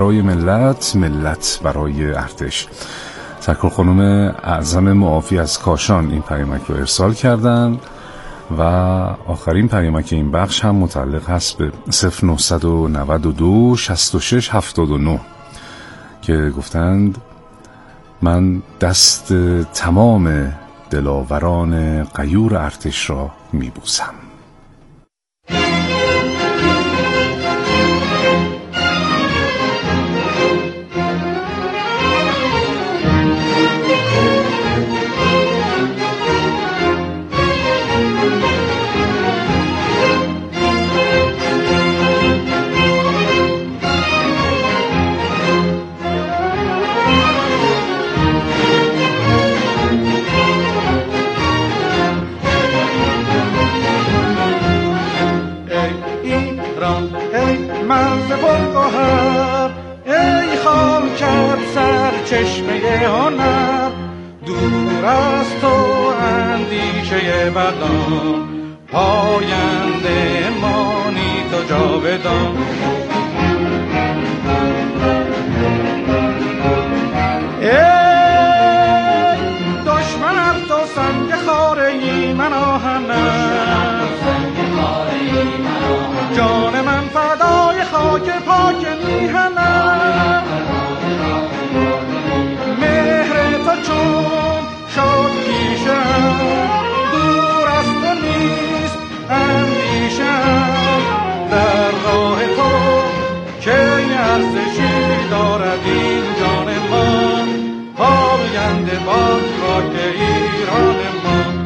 برای ملت، ملت برای ارتش. سرکار خانم اعظم معافی از کاشان این پیامک رو ارسال کردن و آخرین پیامک این بخش هم متعلق هست به 0992 66 79 که گفتند من دست تمام دلاوران غیور ارتش را میبوسم. ای خاکت سرچشمه هنر، دور از تو اندیشه بدان، پاینده مانی تو جاودان. ای دشمن تو سنگ خاره من آهنم، جان من فدای خاک پاک میهنم. مهر تو چون شد پیشم، دور از تو نیست اندیشم. در راه تو که ارزشی دارد این جان من، پاینده باد خاک ایران من.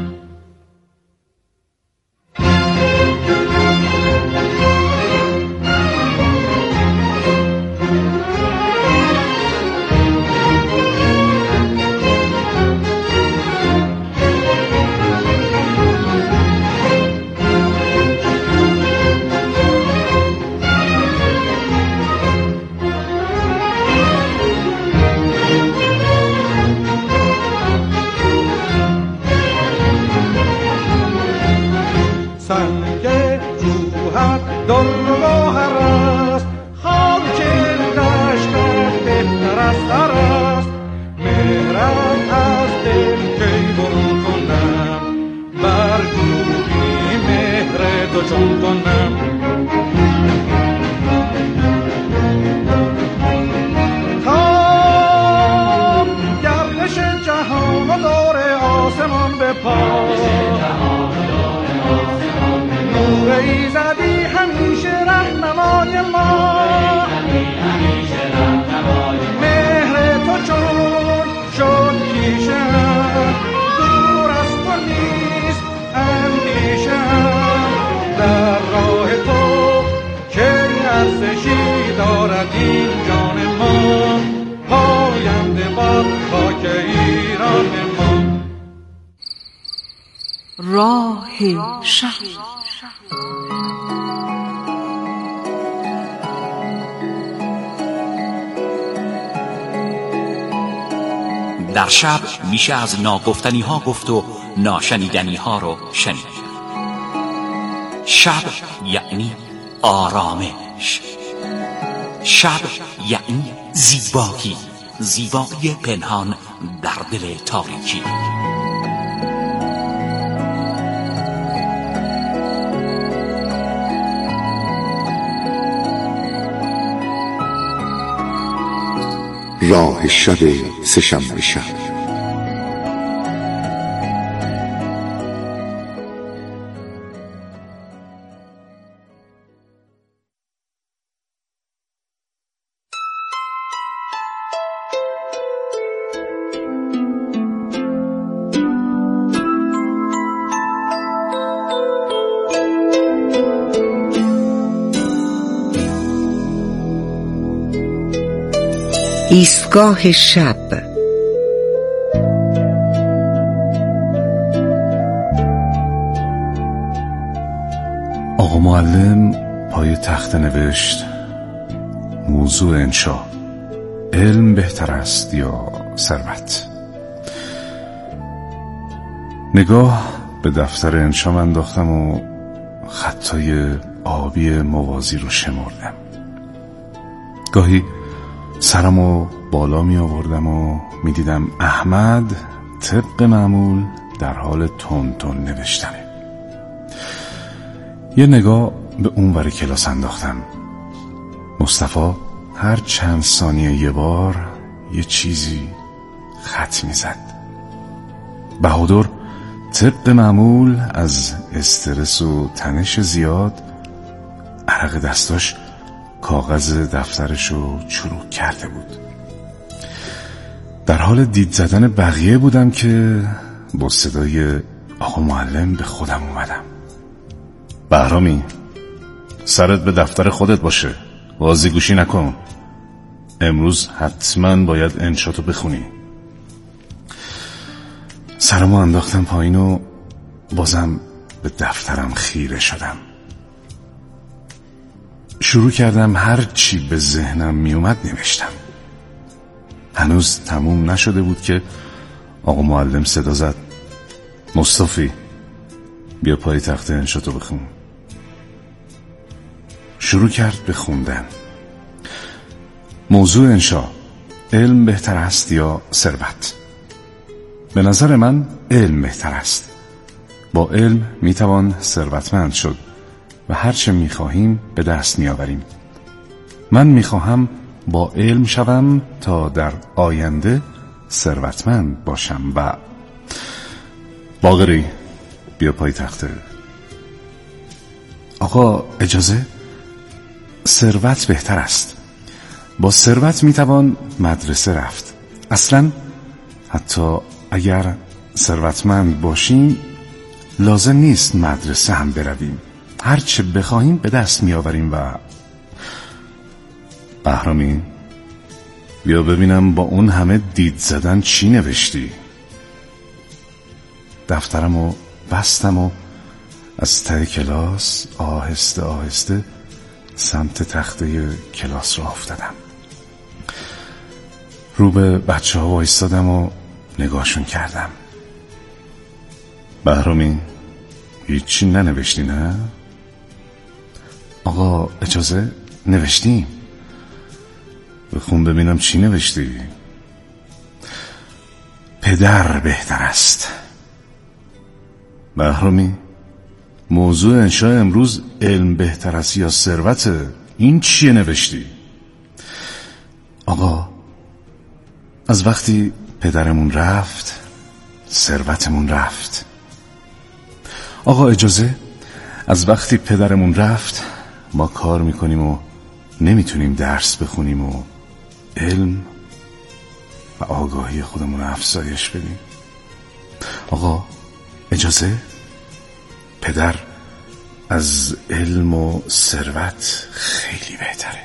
راه شب. در شب میشه از ناگفتنی ها گفت و ناشنیدنی ها رو شنید. شب یعنی آرامش، شب یعنی زیبایی، زیبایی پنهان در دل تاریکی. راه شب سه‌شنبه شب. ایستگاه شب. آقا معلم پای تخت نوشت موضوع انشا: علم بهتر است یا ثروت؟ نگاه به دفتر انشام انداختم و خطای آبی موازی رو شمردم. گاهی سرمو بالا می آوردم و می دیدم احمد طبق معمول در حال تون تون نوشتنه. یه نگاه به اون ور کلاس انداختم. مصطفی هر چند ثانیه یه بار یه چیزی خط می زد. بهادر طبق معمول از استرس و تنش زیاد عرق دستاش کاغذ دفترشو چروک کرده بود. در حال دید زدن بقیه بودم که با صدای آقا معلم به خودم اومدم. بهرامی، سرت به دفتر خودت باشه، بازی گوشی نکن. امروز حتما باید انشاتو بخونی. سرمو انداختم پایین و بازم به دفترم خیره شدم. شروع کردم هر چی به ذهنم می اومد نوشتم. هنوز تموم نشده بود که آقا معلم صدا زد: مصطفی، بیا پای تخت انشاتو بخون. شروع کرد به خوندن. موضوع انشا: علم بهتر است یا ثروت؟ به نظر من علم بهتر است. با علم میتوان ثروتمند شد و هر چه میخواهیم به دست میآوریم. من میخواهم با علم شوم تا در آینده ثروتمند باشم. و باقری، بیا پای تخته. آقا اجازه؟ ثروت بهتر است. با ثروت میتوان مدرسه رفت. اصلا حتی اگر ثروتمند باشیم لازم نیست مدرسه هم برویم. هر چه بخواهیم به دست میآوریم. و بهرامی، بیا ببینم با اون همه دید زدن چی نوشتی. دفترمو بستم و از ته کلاس آهسته آهسته سمت تخته کلاس را افتادم. رو به بچه ها وایستادم و نگاهشون کردم. بهرامی، هیچی ننوشتی نه؟ آقا اجازه؟ نوشتیم. بخون ببینم چی نوشتی. پدر بهتر است. بهرامی، موضوع انشاء امروز علم بهتر است یا ثروت؟ این چیه نوشتی؟ آقا، از وقتی پدرمون رفت ثروتمون رفت. آقا اجازه؟ از وقتی پدرمون رفت ما کار میکنیم و نمیتونیم درس بخونیم و علم و آگاهی خودمون افزایش بدیم. آقا اجازه؟ پدر از علم و ثروت خیلی بهتره.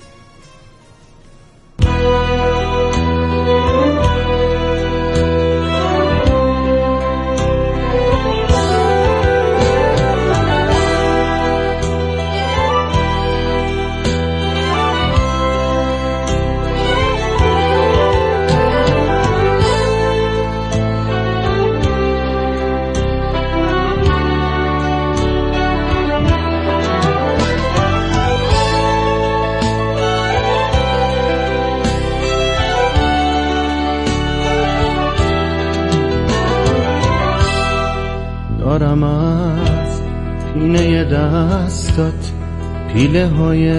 دارم از پینه دستات پیله های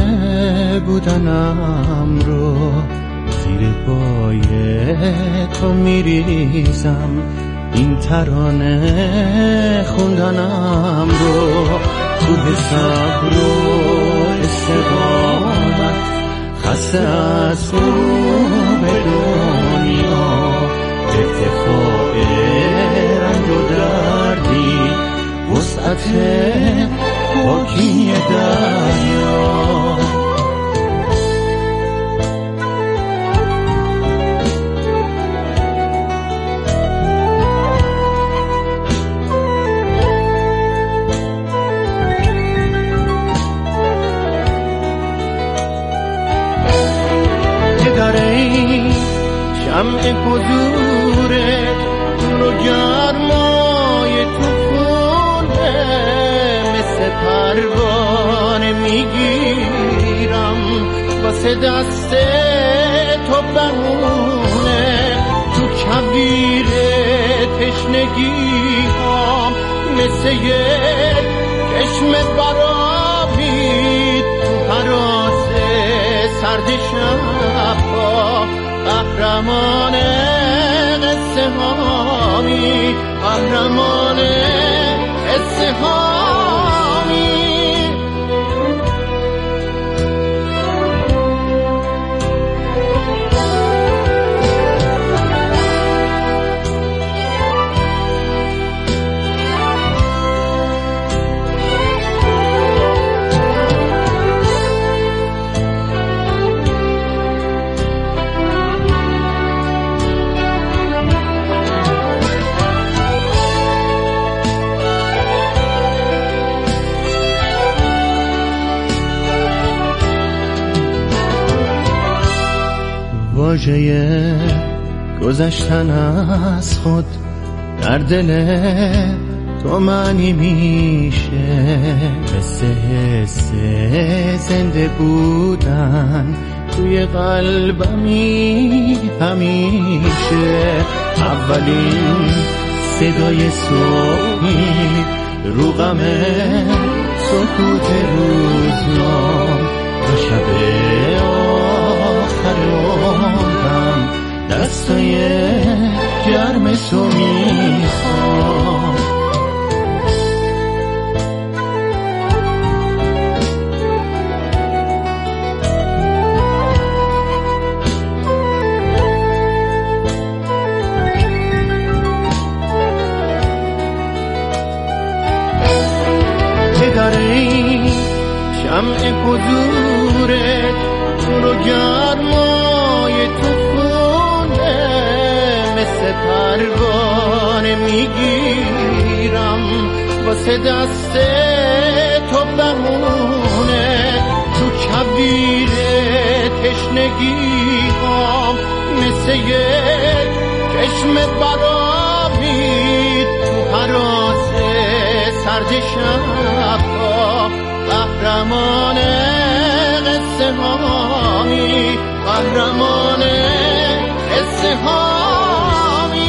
بودنم رو زیر پای تو میریزم، این ترانه خوندنم رو کوه صبر و استقامت خسته از رو به دنیا ارتفاع رنگ و دردی وسعت پاکی دریا. شمع حضورت رو گرمای تو خونه مثل پروانه میگیرم واسه دست تو بمونه تو کویر تشنگی هم مثل یک چشم برآمید تو هراس سرد شب‌ها قهرمان قصه هامی قهرمان قصه هامی واژه گذشتن از خود در دل تو معنی میشه مثل حس زنده بودن توی قلبمی همیشه اولین صدای صبحی رو غم سکوت روزنام تا شب آخر عمرم دستای گرم تو میخوام پدری شمع حضورت رو گرمای تو خونه مثل پروانه میگیرم واسه دست تو بمونه تو کویر تشنگی هم مثل یک چشم برآمید تو هراس سرد شب‌ها قهرمان قصه هامی قهرمان قصه هامی.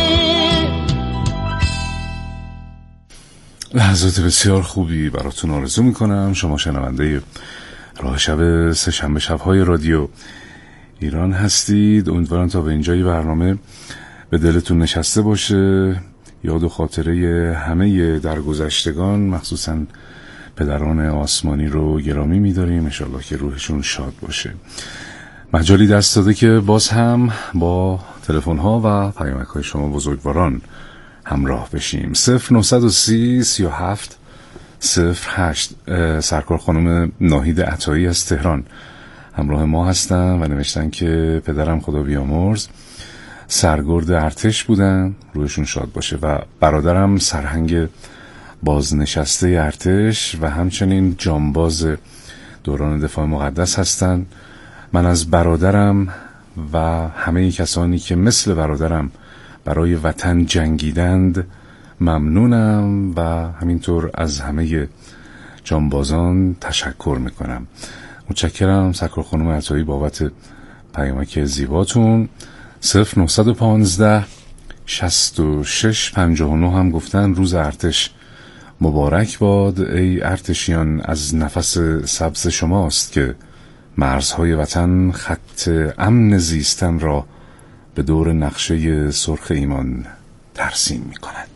لحظات بسیار خوبی براتون آرزو میکنم. شما شنونده راه شب سه‌شنبه شب‌های رادیو ایران هستید. امیدوارم تا به اینجای برنامه به دلتون نشسته باشه. یاد و خاطره همه درگذشتگان مخصوصاً پدران آسمانی رو گرامی می‌داریم. انشالله که روحشون شاد باشه. مجالی دست داده که باز هم با تلفن‌ها و پیامک‌های شما بزرگواران همراه بشیم. 0930 37 08 سرکار خانم ناهید عطایی از تهران همراه ما هستن و نوشتن که پدرم خدا بیامرز سرگرد ارتش بودن، روحشون شاد باشه، و برادرم سرهنگ بازنشسته ارتش و همچنین جانباز دوران دفاع مقدس هستن. من از برادرم و همه کسانی که مثل برادرم برای وطن جنگیدند ممنونم و همینطور از همه جانبازان تشکر میکنم. متشکرم سرکار خانم عطایی بابت پیامک زیباتون. 0915 66 59 هم گفتن روز ارتش مبارک باد. ای ارتشیان، از نفس سبز شماست که مرزهای وطن خط امن زیستن را به دور نقشه سرخ ایمان ترسیم می کند.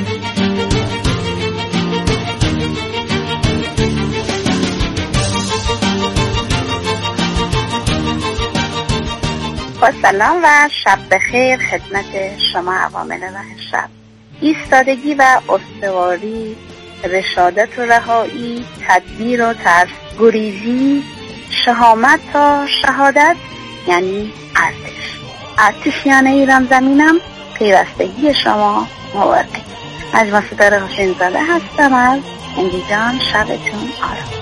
با سلام و شب بخیر خدمت شما عوامل راه شب. ایستادگی و استواری، رشادت و رهایی، تدبیر و ترس، گریزی، شهامت تا شهادت یعنی ارتش. ارتشیان ایران زمینم، پیوستگی شما مبارک. مجموعه ستاره حسین زاده هستم از اندیجان. شبتون آرام.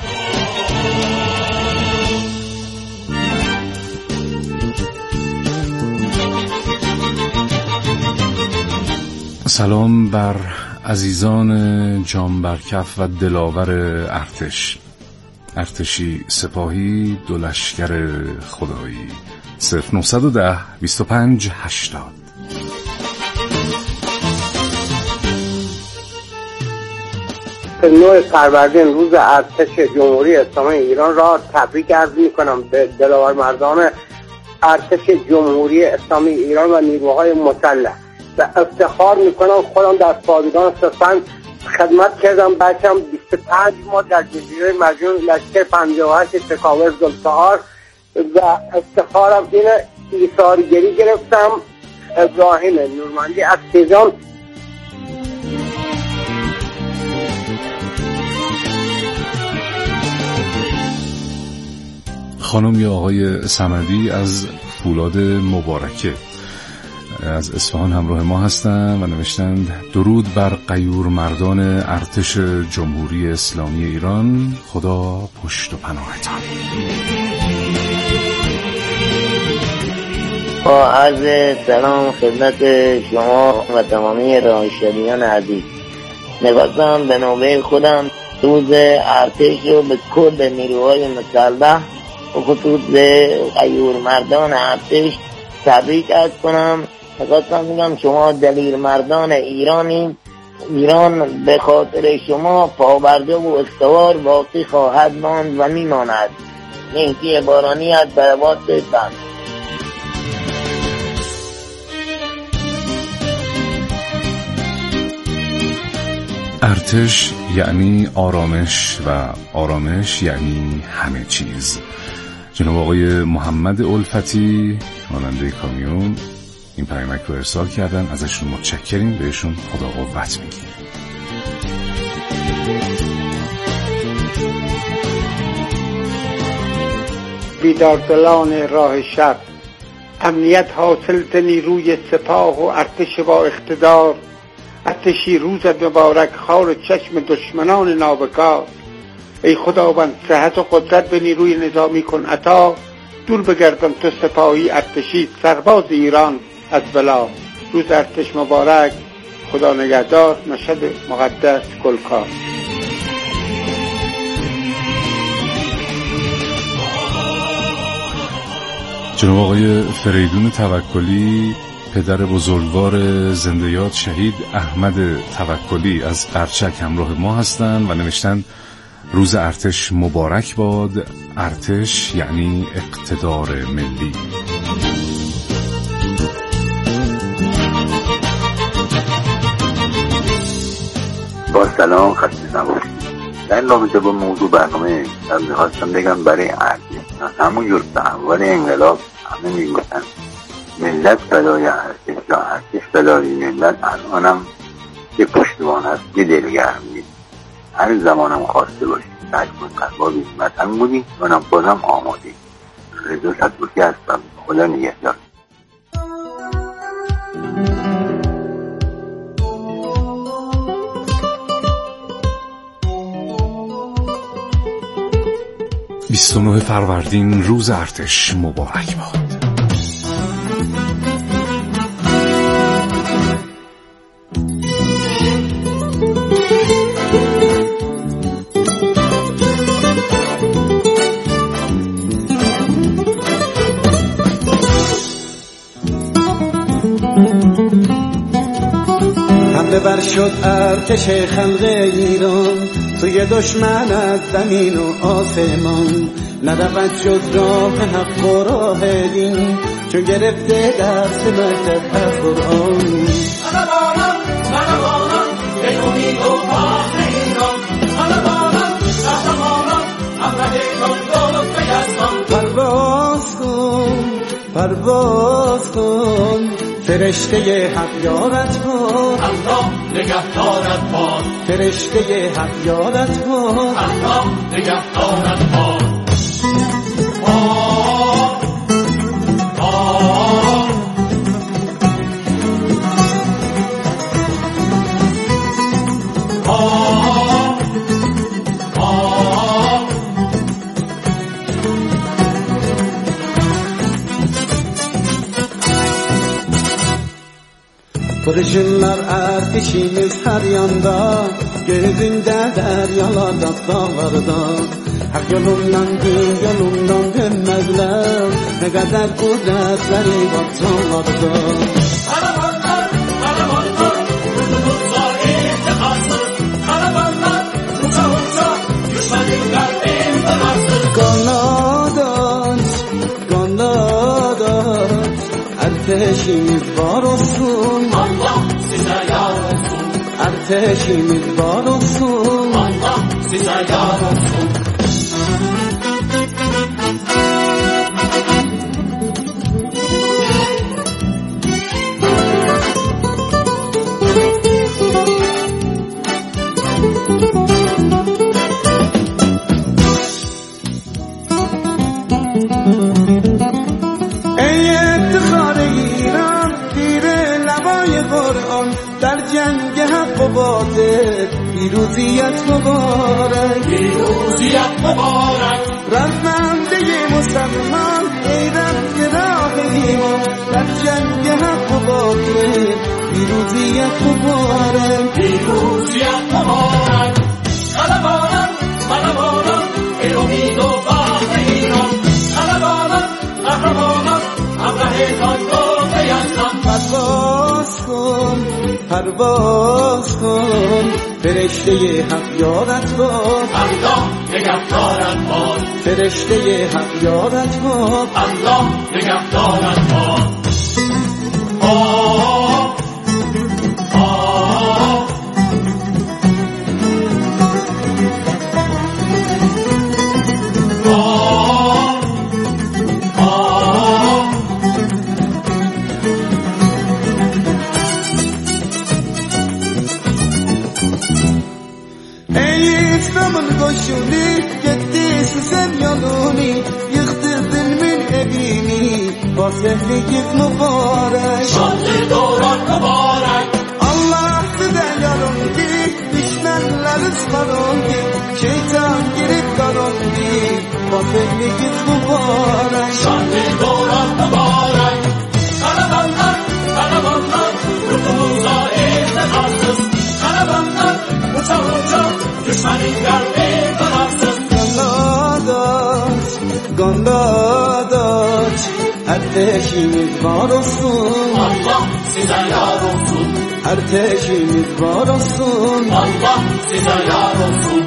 سلام بر عزیزان جانبرکف و دلاور ارتش. ارتشی سپاهی، دو لشکر خدایی، 0910 25 80. نوع فروردین روز ارتش جمهوری اسلامی ایران را تبریک عرض می‌کنم به دلاور مردان ارتش جمهوری اسلامی ایران و نیروهای مسلح و افتخار می‌کنم خودم در پادگان سپند خدمت کردم. بچم 25 ماه در جزیره مرجان لشکر 58 تکاور ذوالفقار و افتخارم اینه ایثارگری گرفتم. ابراهیم نورمندی از تهران. خانم یا آقای صمدی از فولاد مبارکه از اصفهان همراه ما هستند و نوشتند درود بر غیور مردان ارتش جمهوری اسلامی ایران، خدا پشت و پناهتان. با عرض سلام خدمت شما و تمامی راهشریان عزیز. نگاستم به نوبه خودم روز ارتش رو به کل نیروهای مسلح و خصوص به غیور مردان ارتش تبریک عرض کنم. نگاستم میگم شما دلیر مردان ایرانی، ایران به خاطر شما پابرجا و استوار باقی خواهد ماند و میماند. مهدی بارانی از برباد بند. ارتش یعنی آرامش و آرامش یعنی همه چیز. جناب آقای محمد الفتی راننده کامیون این پیامک رو ارسال کردن، ازشون متشکریم، بهشون خدا قوت میگیم. بیداردلان راه شب، امنیت حاصل نیروی سپاه و ارتش با اقتدار، ارتشی روزت مبارک خار چشم دشمنان نابکار. ای خداوند صحت و قدرت به نیروی نظامی کن عطا، دور بگردم تو سپاهی ارتشی سرباز ایران از بلا. روز ارتش مبارک، خدا نگهدار، مشهد مقدس گلکار. جناب آقای فریدون توکلی پدر بزرگوار زنده یاد شهید احمد توکلی از قرچک همراه ما هستند و نوشتن روز ارتش مبارک باد. ارتش یعنی اقتدار ملی. با سلام، خسته نباشید. در رابطه با موضوع برنامه خواستم بگم برای ارتش همونجور به اول انقلاب همه میگفتن ملت فدای ارتش یا ارتش فدای ملت. الانم که پشتوان هست یه دلگرم نیست. هر زمانم خواسته باشید تجمع قربابی وطن بودی منم بازم آماده. رضا صدوقی هستم. خدا نگهدار. بیست فروردین روز ارتش مبارک باد. ببر شد ارتش خلق ایران، سوی دشمن از زمین و آسمان. نرود جز راه حق و راه دین، چون گرفته درس مکتب از قرآن. من باران به امید و پاک ایران، من باران قهرمانان احمد گلدان و یزدان. پرواز کن پرواز کن فرشته حق یارت باد، الله نگهدارت باد. فرشته حق یارت باد، الله نگهدارت باد. Kurşunlar ateşimiz her yanda, gözünde deryalarda dağlarda. Haq yolundan din yolundan dönmezler. Ne kadar kudretleri var tanrıda. Karavanlar, karavanlar, yurdumuzda irtiharsız. Karavanlar, uça uça, düşmenin kalbim kırarsız. Kanadat, kanadat, ateşimiz var olsun. Allah size yar olsun. Ateşimiz var olsun. Allah size yar olsun. در جنگ حق و باطل پیروزیت مبارک پیروزیت مبارک رزمنده مسلمان ای رفت راه ایمان در جنگ حق و باطل پیروزیت مبارک پیروزیت مبارک قلبانم قلبانم ای امید و بخت ایران قلبانم قهرمانم ابرهتان گفت یزدان پرواز کن فرشته حق یارت باد الله نگهدارت باد فرشته حق یارت باد الله نگهدارت باد Koşuni gitti sen yolunu yıktı zulmün evini Fatihlik mübarek Şanlı doğran mübarek Allah size yarın ki düşmanlar ısmarın ki şeytan girip karın ki Fatihlik mübarek Şanlı doğran mübarek Karavanlar, karavanlar yurdumuza irtiharsız Karavanlar uça uça düşmanın kalbi kırarsız Gandadat ateşimiz var olsun Allah size yar olsun ateşimiz var olsun Allah size yar olsun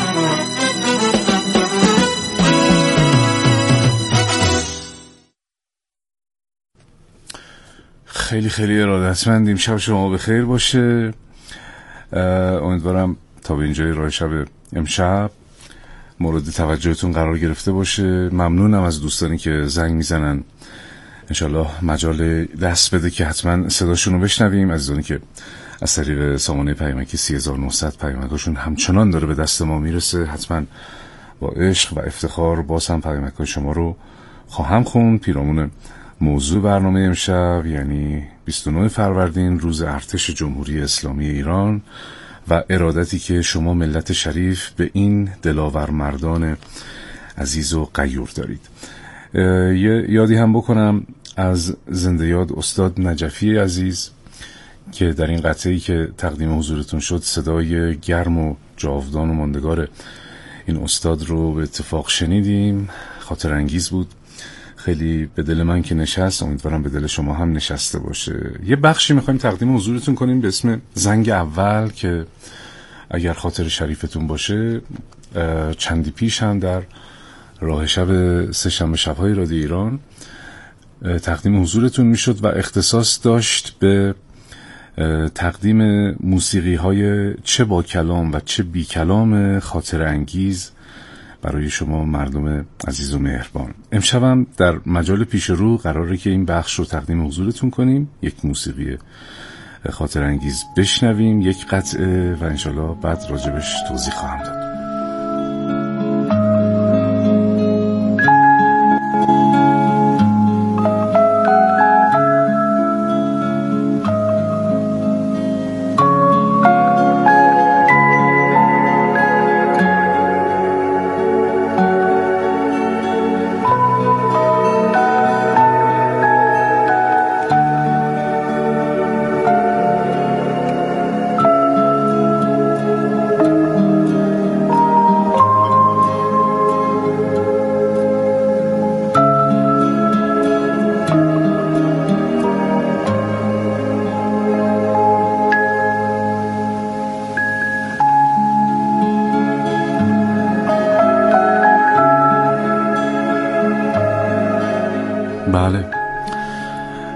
خیلی خیلی ارادتمندیم. شب شما بخیر باشه. امیدوارم تا به اینجای راه شب امشب مورد توجهتون قرار گرفته باشه. ممنونم از دوستانی که زنگ میزنن، انشالله مجال دست بده که حتما صداشون رو بشنویم. عزیزانی که از طریق سامانه پیامکی 3900 پیامکاشون همچنان داره به دست ما میرسه، حتما با عشق و افتخار باز هم پیامکای شما رو خواهم خوند. پیرامون موضوع برنامه امشب یعنی 29 فروردین روز ارتش جمهوری اسلامی ایران و ارادتی که شما ملت شریف به این دلاور مردان عزیز و غیور دارید. یادی هم بکنم از زنده یاد استاد نجفی عزیز که در این قطعه‌ای که تقدیم حضورتون شد صدای گرم و جاودان و ماندگار این استاد رو به اتفاق شنیدیم. خاطر انگیز بود، خیلی به دل من که نشست، امیدوارم به دل شما هم نشسته باشه. یه بخشی میخوایم تقدیم حضورتون کنیم به اسم زنگ اول که اگر خاطر شریفتون باشه چندی پیش هم در راه شب سه‌شنبه شب‌های رادیو ایران تقدیم حضورتون میشد و اختصاص داشت به تقدیم موسیقی های چه با کلام و چه بی کلام خاطر انگیز برای شما مردم عزیز و مهربان. امشبم در مجال پیش رو قراره که این بخش رو تقدیم حضورتون کنیم، یک موسیقی خاطر انگیز بشنویم، یک قطعه و انشالله بعد راجبش توضیح خواهم داد.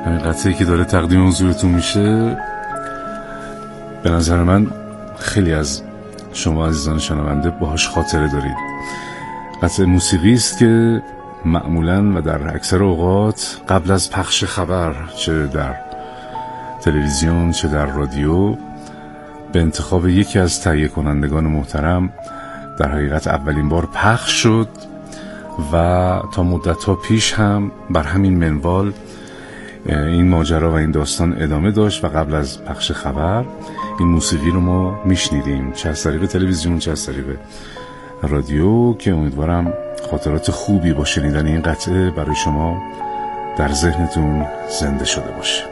همین قطعه‌ای که داره تقدیم حضورتون میشه به نظر من خیلی از شما عزیزان شنونده باهاش خاطره دارید. قطعه موسیقی است که معمولاً و در اکثر اوقات قبل از پخش خبر، چه در تلویزیون چه در رادیو، به انتخاب یکی از تهیه کنندگان محترم در حقیقت اولین بار پخش شد و تا مدت‌ها پیش هم بر همین منوال این ماجرا و این داستان ادامه داشت و قبل از پخش خبر این موسیقی رو ما میشنیدیم، چه از طریق تلویزیون چه از طریق رادیو، که امیدوارم خاطرات خوبی با شنیدن این قطعه برای شما در ذهنتون زنده شده باشه.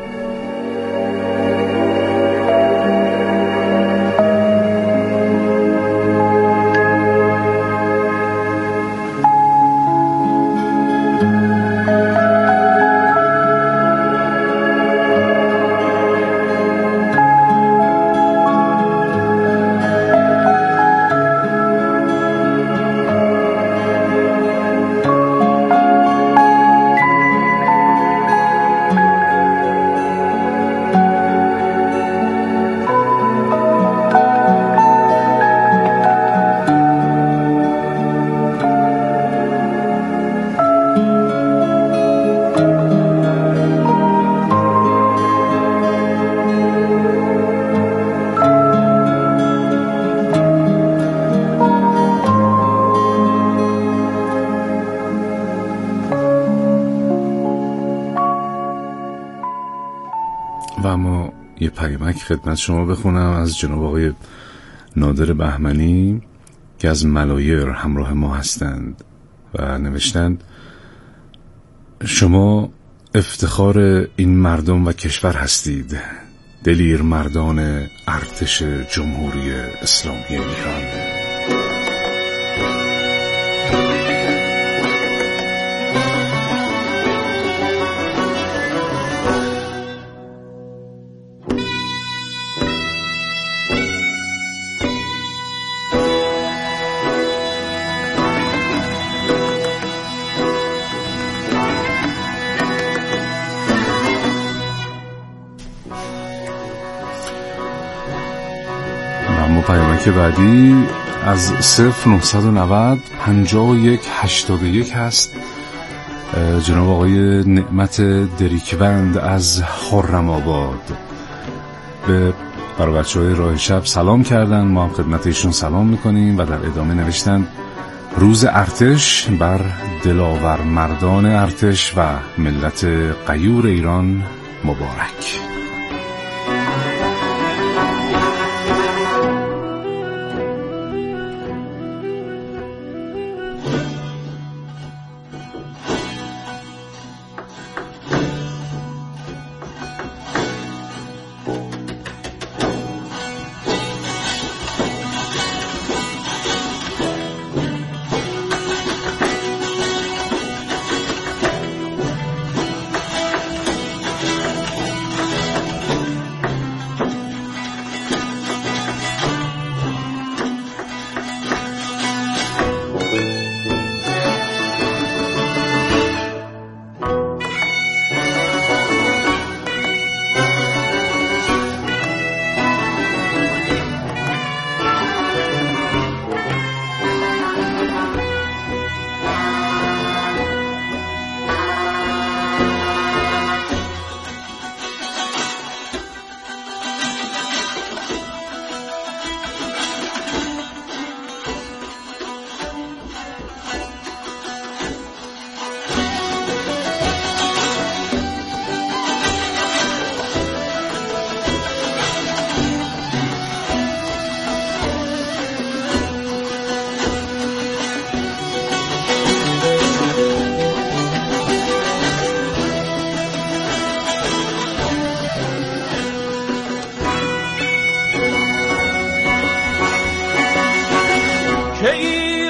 و اما یه پیامک خدمت شما بخونم از جناب آقای نادر بهمنی که از ملایر همراه ما هستند و نوشتند: شما افتخار این مردم و کشور هستید، دلیر مردان ارتش جمهوری اسلامی ایران. پیامک بعدی از 0990 51 81 هست. جناب آقای نعمت دریکوند از خرم آباد برای بچه‌های راه شب سلام کردن، ما هم خدمت ایشون سلام میکنیم و در ادامه نوشتن: روز ارتش بر دلاور مردان ارتش و ملت غیور ایران مبارک.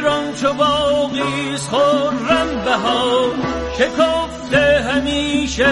خرم بهار شکفته همیشه